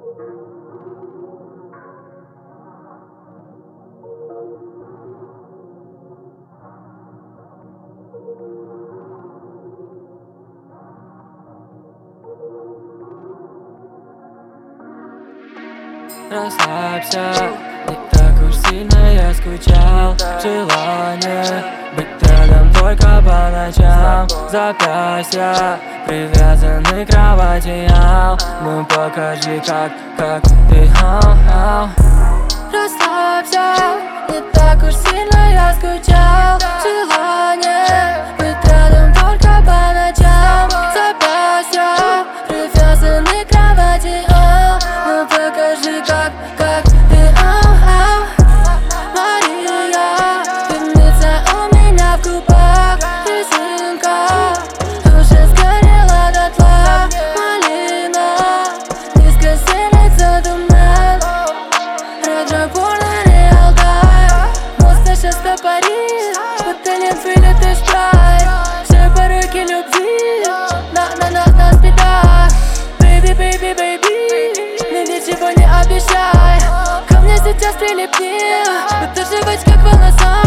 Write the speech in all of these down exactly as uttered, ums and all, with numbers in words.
Расслабься, не так уж сильно я скучал. Желание быть рядом только по ночам. Запястья привязаны к кроватям. Ну покажи, как, как ты, ау, ау. Расслабься, не так уж сильно я скучал. Желание быть рядом только по ночам. Запястья привязаны к кроватям. Ну покажи, как, как ты, ау, ау. Мария, певница у меня в губах. Резинка уже сгорела дотла. Малина, низко стелется туман. Ретро-порно, реал тайм. Мост сейчас топорит, бутылен вылет и спрайт. Все пороки любви на-на-на-на спидах. Baby, baby, baby, мне ничего не обещай. Ко мне сейчас прилепни, удерживать как волоса.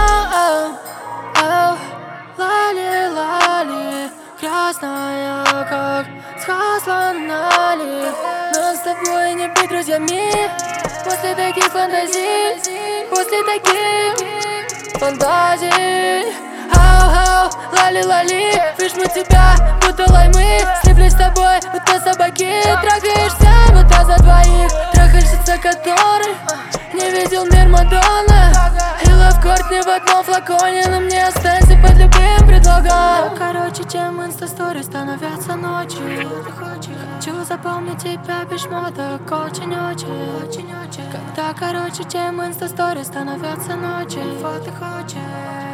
Лали, лали, красная, как схасла нали. Но с тобой не быть друзьями. После таких фантазий, после таких фантазий. Ау-ау, лали-лали, прижму тебя, будто лаймы. Слеплюсь с тобой, будто собаки. Трахаешься, будто за двоих. Трахальщица, который не видел мир Мадонны. И лавкорт не в одном флаконе, но мне останься под любым предлогом. Короче, чем инста-стори становятся ночи. Хочу запомнить тебя без шмоток, очень-очень. Когда короче, чем инста-стори становятся ночи. Вот и хочешь.